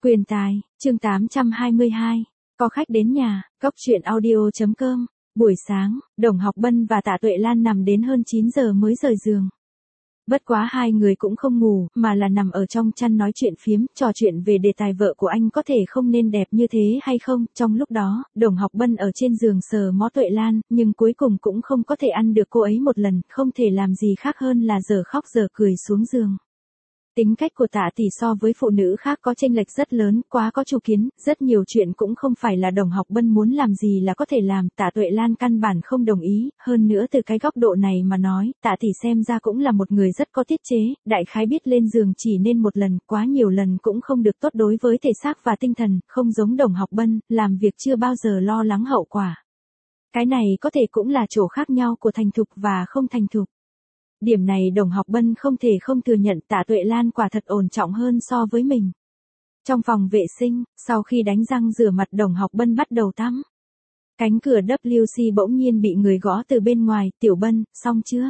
Quyền tài, chương 822. Có khách đến nhà, Cốc truyện audio.com. Buổi sáng, Đồng Học Bân và Tạ Tuệ Lan nằm đến hơn 9 giờ mới rời giường. Bất quá hai người cũng không ngủ, mà là nằm ở trong chăn nói chuyện phiếm, trò chuyện về đề tài vợ của anh có thể không nên đẹp như thế hay không. Trong lúc đó, Đồng Học Bân ở trên giường sờ mó Tuệ Lan, nhưng cuối cùng cũng không có thể ăn được cô ấy một lần, không thể làm gì khác hơn là giờ khóc giờ cười xuống giường. Tính cách của Tạ tỷ so với phụ nữ khác có chênh lệch rất lớn, quá có chủ kiến, rất nhiều chuyện cũng không phải là Đồng Học Bân muốn làm gì là có thể làm, Tạ Tuệ Lan căn bản không đồng ý, hơn nữa từ cái góc độ này mà nói, Tạ tỷ xem ra cũng là một người rất có tiết chế, đại khái biết lên giường chỉ nên một lần, quá nhiều lần cũng không được tốt đối với thể xác và tinh thần, không giống Đồng Học Bân, làm việc chưa bao giờ lo lắng hậu quả. Cái này có thể cũng là chỗ khác nhau của thành thục và không thành thục. Điểm này Đồng Học Bân không thể không thừa nhận Tạ Tuệ Lan quả thật ổn trọng hơn so với mình. Trong phòng vệ sinh, sau khi đánh răng rửa mặt Đồng Học Bân bắt đầu tắm. Cánh cửa WC bỗng nhiên bị người gõ từ bên ngoài, Tiểu Bân, xong chưa?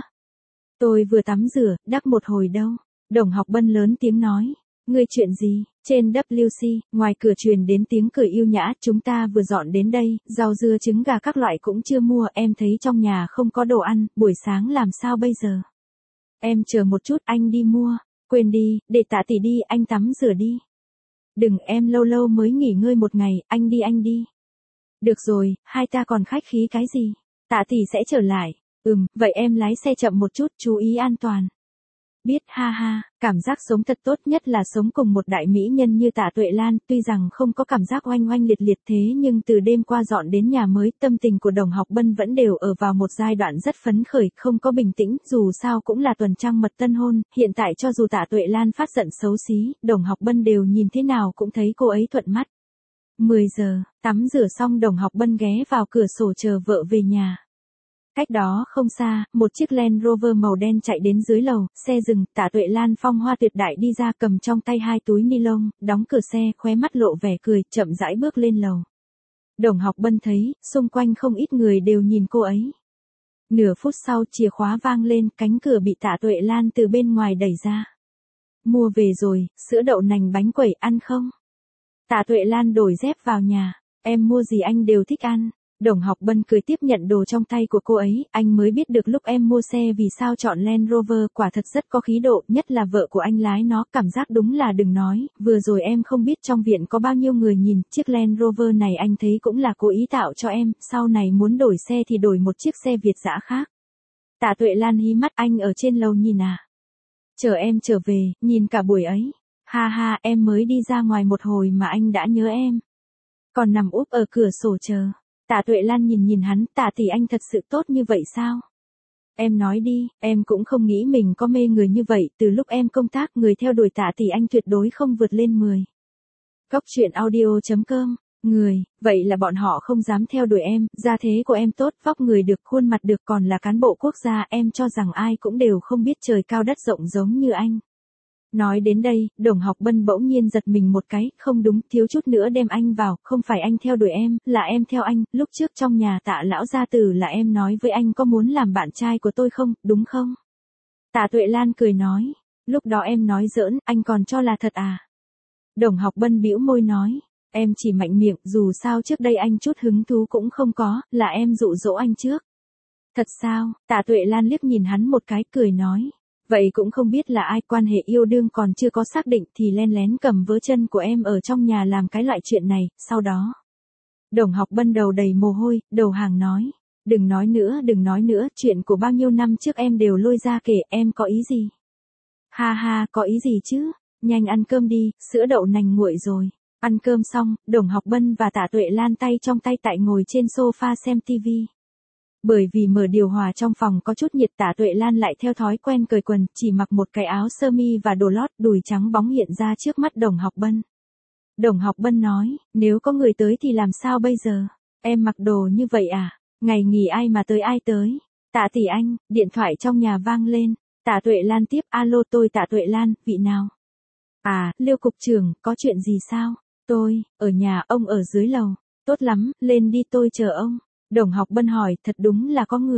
Tôi vừa tắm rửa, đắc một hồi đâu. Đồng Học Bân lớn tiếng nói. Ngươi chuyện gì? Trên WC, ngoài cửa truyền đến tiếng cười yêu nhã, chúng ta vừa dọn đến đây, rau dưa trứng gà các loại cũng chưa mua, em thấy trong nhà không có đồ ăn, buổi sáng làm sao bây giờ? Em chờ một chút, anh đi mua. Quên đi, để Tạ tỷ đi, anh tắm rửa đi. Đừng, em lâu lâu mới nghỉ ngơi một ngày, anh đi. Được rồi, hai ta còn khách khí cái gì? Tạ tỷ sẽ trở lại. Vậy em lái xe chậm một chút, chú ý an toàn. Biết, ha ha, cảm giác sống thật tốt nhất là sống cùng một đại mỹ nhân như Tạ Tuệ Lan, tuy rằng không có cảm giác oanh oanh liệt liệt thế nhưng từ đêm qua dọn đến nhà mới, tâm tình của Đồng Học Bân vẫn đều ở vào một giai đoạn rất phấn khởi, không có bình tĩnh, dù sao cũng là tuần trăng mật tân hôn, hiện tại cho dù Tạ Tuệ Lan phát giận xấu xí, Đồng Học Bân đều nhìn thế nào cũng thấy cô ấy thuận mắt. 10 giờ, tắm rửa xong Đồng Học Bân ghé vào cửa sổ chờ vợ về nhà. Cách đó không xa, một chiếc Land Rover màu đen chạy đến dưới lầu, xe dừng, Tạ Tuệ Lan phong hoa tuyệt đại đi ra cầm trong tay hai túi ni lông, đóng cửa xe, khóe mắt lộ vẻ cười, chậm rãi bước lên lầu. Đồng Học Bân thấy, xung quanh không ít người đều nhìn cô ấy. Nửa phút sau chìa khóa vang lên, cánh cửa bị Tạ Tuệ Lan từ bên ngoài đẩy ra. Mua về rồi, sữa đậu nành bánh quẩy ăn không? Tạ Tuệ Lan đổi dép vào nhà, em mua gì anh đều thích ăn. Đồng Học Bân cười tiếp nhận đồ trong tay của cô ấy, anh mới biết được lúc em mua xe vì sao chọn Land Rover, quả thật rất có khí độ, nhất là vợ của anh lái nó, cảm giác đúng là đừng nói, vừa rồi em không biết trong viện có bao nhiêu người nhìn, chiếc Land Rover này anh thấy cũng là cố ý tạo cho em, sau này muốn đổi xe thì đổi một chiếc xe Việt dã khác. Tạ Tuệ Lan hí mắt, anh ở trên lầu nhìn à? Chờ em trở về, nhìn cả buổi ấy. Ha ha, em mới đi ra ngoài một hồi mà anh đã nhớ em. Còn nằm úp ở cửa sổ chờ. Tạ Tuệ Lan nhìn hắn, Tạ tỷ anh thật sự tốt như vậy sao? Em nói đi, em cũng không nghĩ mình có mê người như vậy, từ lúc em công tác người theo đuổi Tạ tỷ anh tuyệt đối không vượt lên 10. Cốc truyện audio.com. Người, vậy là bọn họ không dám theo đuổi em, gia thế của em tốt, vóc người được, khuôn mặt được, còn là cán bộ quốc gia, em cho rằng ai cũng đều không biết trời cao đất rộng giống như anh. Nói đến đây, Đồng Học Bân bỗng nhiên giật mình một cái, không đúng, thiếu chút nữa đem anh vào, không phải anh theo đuổi em, là em theo anh, lúc trước trong nhà Tạ lão gia tử là em nói với anh có muốn làm bạn trai của tôi không, đúng không? Tạ Tuệ Lan cười nói, lúc đó em nói giỡn, anh còn cho là thật à? Đồng Học Bân bĩu môi nói, em chỉ mạnh miệng, dù sao trước đây anh chút hứng thú cũng không có, là em dụ dỗ anh trước. Thật sao? Tạ Tuệ Lan liếc nhìn hắn một cái, cười nói. Vậy cũng không biết là ai, quan hệ yêu đương còn chưa có xác định thì len lén cầm vớ chân của em ở trong nhà làm cái loại chuyện này, sau đó. Đồng Học Bân đầu đầy mồ hôi, đầu hàng nói. Đừng nói nữa, chuyện của bao nhiêu năm trước em đều lôi ra kể, em có ý gì? Ha ha, có ý gì chứ? Nhanh ăn cơm đi, sữa đậu nành nguội rồi. Ăn cơm xong, Đồng Học Bân và Tạ Tuệ Lan tay trong tay tại ngồi trên sofa xem tivi. Bởi vì mở điều hòa trong phòng có chút nhiệt, Tạ Tuệ Lan lại theo thói quen cởi quần, chỉ mặc một cái áo sơ mi và đồ lót, đùi trắng bóng hiện ra trước mắt Đồng Học Bân. Đồng Học Bân nói, nếu có người tới thì làm sao bây giờ? Em mặc đồ như vậy à? Ngày nghỉ ai mà tới ai tới? Tạ tỷ anh, điện thoại trong nhà vang lên. Tạ Tuệ Lan tiếp, alo tôi Tạ Tuệ Lan, vị nào? À, Liêu cục trưởng, có chuyện gì sao? Tôi, ở nhà, ông ở dưới lầu. Tốt lắm, lên đi tôi chờ ông. Đồng Học Bân hỏi, thật đúng là có người.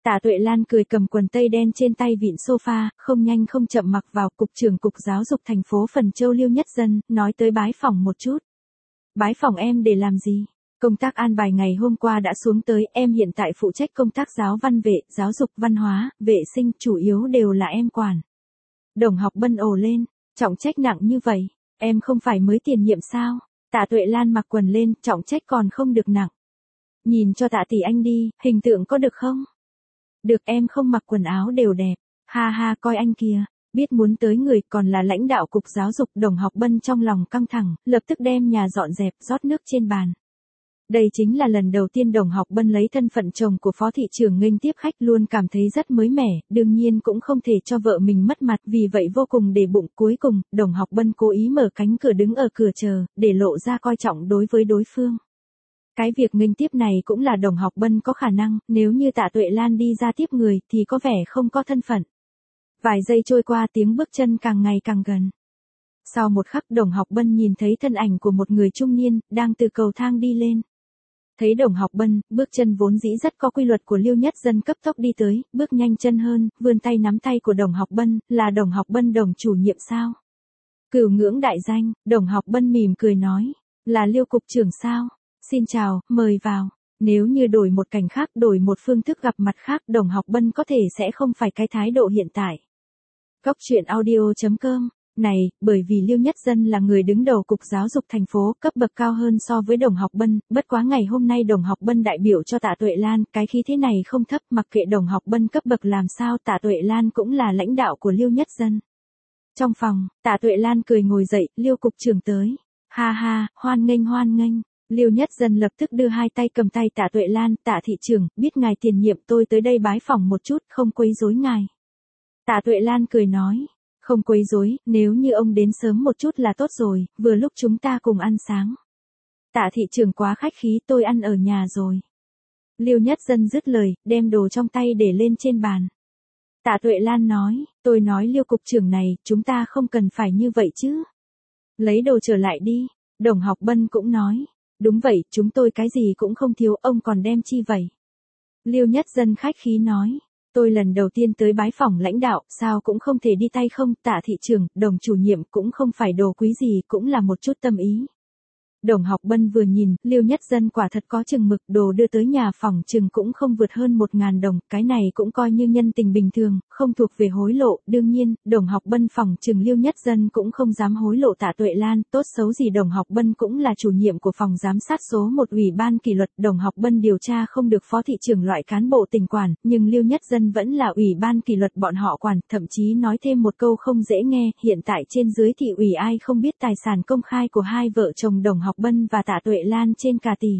Tạ Tuệ Lan cười cầm quần tây đen trên tay vịn sofa, không nhanh không chậm mặc vào. Cục trưởng Cục Giáo dục thành phố Phần Châu Liêu Nhất Dân, nói tới bái phỏng một chút. Bái phỏng em để làm gì? Công tác an bài ngày hôm qua đã xuống tới, em hiện tại phụ trách công tác giáo văn vệ, giáo dục văn hóa, vệ sinh, chủ yếu đều là em quản. Đồng Học Bân ồ lên, trọng trách nặng như vậy, em không phải mới tiền nhiệm sao? Tạ Tuệ Lan mặc quần lên, trọng trách còn không được nặng. Nhìn cho Tạ tỷ anh đi, hình tượng có được không? Được, em không mặc quần áo đều đẹp. Ha ha, coi anh kìa, biết muốn tới người, còn là lãnh đạo Cục Giáo dục. Đồng Học Bân trong lòng căng thẳng, lập tức đem nhà dọn dẹp, rót nước trên bàn. Đây chính là lần đầu tiên Đồng Học Bân lấy thân phận chồng của phó thị trưởng nghênh tiếp khách, luôn cảm thấy rất mới mẻ, đương nhiên cũng không thể cho vợ mình mất mặt, vì vậy vô cùng để bụng. Cuối cùng, Đồng Học Bân cố ý mở cánh cửa đứng ở cửa chờ, để lộ ra coi trọng đối với đối phương. Cái việc nghênh tiếp này cũng là Đồng Học Bân có khả năng, nếu như Tạ Tuệ Lan đi ra tiếp người thì có vẻ không có thân phận. Vài giây trôi qua, tiếng bước chân càng ngày càng gần. Sau một khắc, Đồng Học Bân nhìn thấy thân ảnh của một người trung niên, đang từ cầu thang đi lên. Thấy Đồng Học Bân, bước chân vốn dĩ rất có quy luật của Liêu Nhất Dân cấp tốc đi tới, bước nhanh chân hơn, vươn tay nắm tay của Đồng Học Bân, là Đồng Học Bân đồng chủ nhiệm sao? Cửu ngưỡng đại danh, Đồng Học Bân mỉm cười nói, là Liêu cục trưởng sao? Xin chào, mời vào. Nếu như đổi một cảnh khác, đổi một phương thức gặp mặt khác, Đồng Học Bân có thể sẽ không phải cái thái độ hiện tại. Góc truyện audio.com này, bởi vì Liêu Nhất Dân là người đứng đầu Cục Giáo dục thành phố, cấp bậc cao hơn so với Đồng Học Bân, bất quá ngày hôm nay Đồng Học Bân đại biểu cho Tạ Tuệ Lan, cái khí thế này không thấp, mặc kệ Đồng Học Bân cấp bậc làm sao, Tạ Tuệ Lan cũng là lãnh đạo của Liêu Nhất Dân. Trong phòng, Tạ Tuệ Lan cười ngồi dậy, Liêu cục trưởng tới. Ha ha, hoan nghênh hoan nghênh. Liêu Nhất Dân lập tức đưa hai tay cầm tay Tạ Tuệ Lan, Tạ thị trưởng, biết ngài tiền nhiệm, tôi tới đây bái phỏng một chút, không quấy rối ngài. Tạ Tuệ Lan cười nói, không quấy rối, nếu như ông đến sớm một chút là tốt rồi, vừa lúc chúng ta cùng ăn sáng. Tạ thị trưởng quá khách khí, tôi ăn ở nhà rồi. Liêu Nhất Dân dứt lời, đem đồ trong tay để lên trên bàn. Tạ Tuệ Lan nói, tôi nói Liêu cục trưởng này, chúng ta không cần phải như vậy chứ. Lấy đồ trở lại đi. Đồng Học Bân cũng nói, đúng vậy, chúng tôi cái gì cũng không thiếu, ông còn đem chi vậy? Liêu Nhất Dân khách khí nói, tôi lần đầu tiên tới bái phỏng lãnh đạo, sao cũng không thể đi tay không. Tạ thị trưởng, Đồng chủ nhiệm cũng không phải đồ quý gì, cũng là một chút tâm ý. Đồng Học Bân vừa nhìn, Liêu Nhất Dân quả thật có chừng mực, đồ đưa tới nhà phòng chừng cũng không vượt hơn 1.000 đồng, cái này cũng coi như nhân tình bình thường, không thuộc về hối lộ. Đương nhiên, Đồng Học Bân phòng chừng Liêu Nhất Dân cũng không dám hối lộ Tạ Tuệ Lan, tốt xấu gì Đồng Học Bân cũng là chủ nhiệm của phòng giám sát số 1 ủy ban kỷ luật. Đồng Học Bân điều tra không được phó thị trưởng loại cán bộ tỉnh quản, nhưng Liêu Nhất Dân vẫn là ủy ban kỷ luật bọn họ quản, thậm chí nói thêm một câu không dễ nghe, hiện tại trên dưới thị ủy ai không biết tài sản công khai của hai vợ chồng Đồng Học Bân và Tạ Tuệ Lan trên cả tỷ.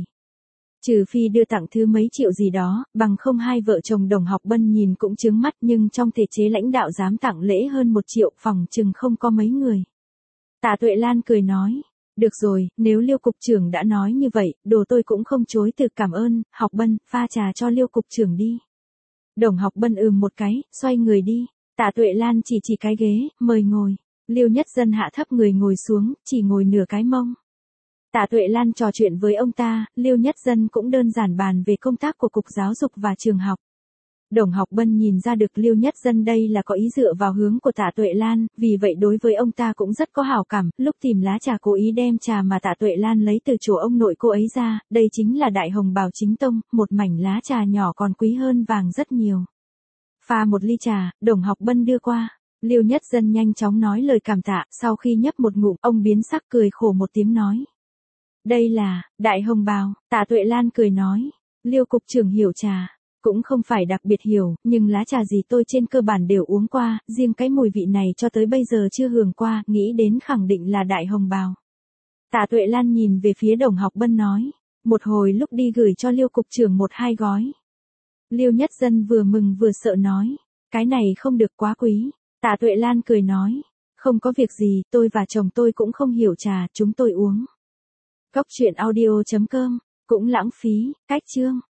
Trừ phi đưa tặng thứ mấy triệu gì đó, bằng không hai vợ chồng Đồng Học Bân nhìn cũng chướng mắt, nhưng trong thể chế lãnh đạo dám tặng lễ hơn 1 triệu, phòng chừng không có mấy người. Tạ Tuệ Lan cười nói, được rồi, nếu Liêu cục trưởng đã nói như vậy, đồ tôi cũng không chối từ, cảm ơn. Học Bân, pha trà cho Liêu cục trưởng đi. Đồng Học Bân một cái, xoay người đi. Tạ Tuệ Lan chỉ cái ghế, mời ngồi. Liêu Nhất Dân hạ thấp người ngồi xuống, chỉ ngồi nửa cái mông. Tạ Tuệ Lan trò chuyện với ông ta, Liêu Nhất Dân cũng đơn giản bàn về công tác của Cục Giáo dục và trường học. Đồng Học Bân nhìn ra được Liêu Nhất Dân đây là có ý dựa vào hướng của Tạ Tuệ Lan, vì vậy đối với ông ta cũng rất có hảo cảm. Lúc tìm lá trà cố ý đem trà mà Tạ Tuệ Lan lấy từ chỗ ông nội cô ấy ra, đây chính là Đại Hồng Bào chính tông, một mảnh lá trà nhỏ còn quý hơn vàng rất nhiều. Pha một ly trà, Đồng Học Bân đưa qua. Liêu Nhất Dân nhanh chóng nói lời cảm tạ, sau khi nhấp một ngụm, ông biến sắc cười khổ một tiếng nói. Đây là, Đại Hồng Bào. Tạ Tuệ Lan cười nói, Liêu cục trưởng hiểu trà, cũng không phải đặc biệt hiểu, nhưng lá trà gì tôi trên cơ bản đều uống qua, riêng cái mùi vị này cho tới bây giờ chưa hưởng qua, nghĩ đến khẳng định là Đại Hồng Bào. Tạ Tuệ Lan nhìn về phía Đồng Học Bân nói, một hồi lúc đi gửi cho Liêu cục trưởng 1-2 gói. Liêu Nhất Dân vừa mừng vừa sợ nói, cái này không được, quá quý. Tạ Tuệ Lan cười nói, không có việc gì, tôi và chồng tôi cũng không hiểu trà, chúng tôi uống. Góc truyện audio.com, cũng lãng phí, cách chương.